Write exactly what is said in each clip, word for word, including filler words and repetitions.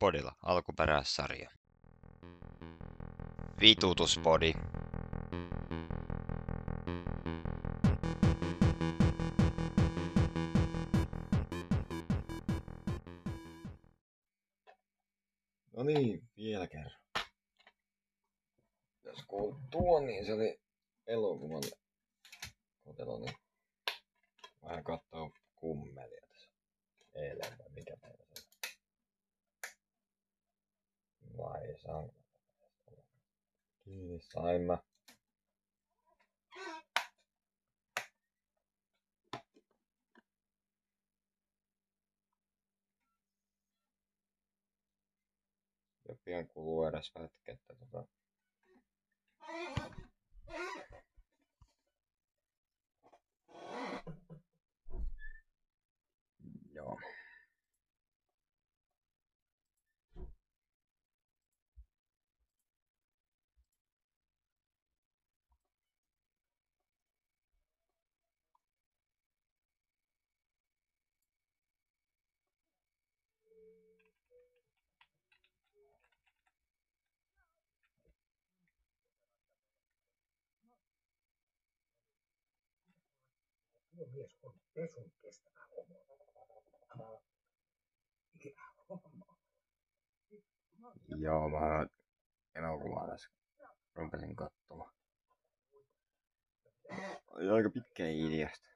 Podilla alkuperäissarja. Vitutuspodi. No niin, vielä kerran. Jos kuulut tuon, niin se oli elokuvan kotelo, niin vähän kattoo kummelia tässä. Eilen vai mikä päivä se on? Vai saanko? Kiinni sain mä. Ja pian kuluu edes pätkä, että tota... Joo. Tuo mies on pesun kestävä homo. Joo, mä elokuvaa tässä rupesin katsomaan. Oli aika pitkä ideasta.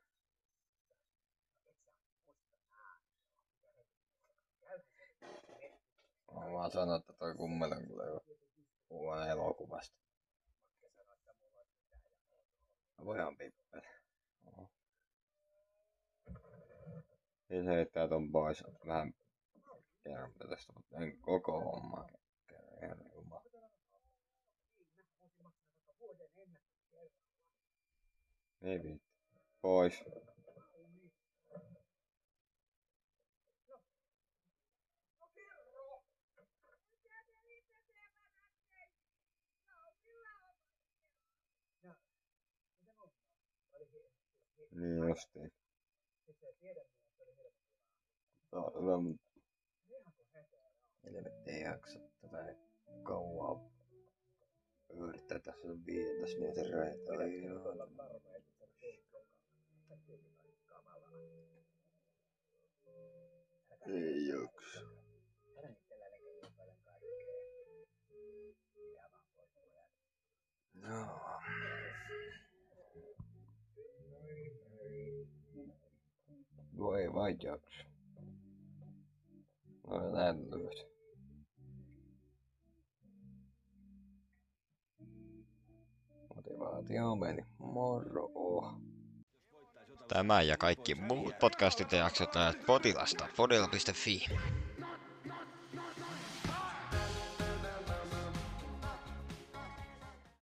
Mä vaan sanon, että toi kummel on kyllä kuvan elokuvasta. Mä voidaan pippää. Oho. Siis heittää ton pois vähän kerran tästä, mutta en koko hommaa kerran ihan jumala. Ei viitti. Pois. Niin justiin. Tää on hyvä, mut helvetti ei jaksa tätä kauaa yrittää. Tässä on viidentoista minuutin reitä. Ai joo. Ei jaksa. Joo. Voi vai jaksa. No näin lyhyt. Motivaatio meni. Moro. Tämä ja kaikki muut podcastit ja jaksot löydät Podilasta, podilla piste fi.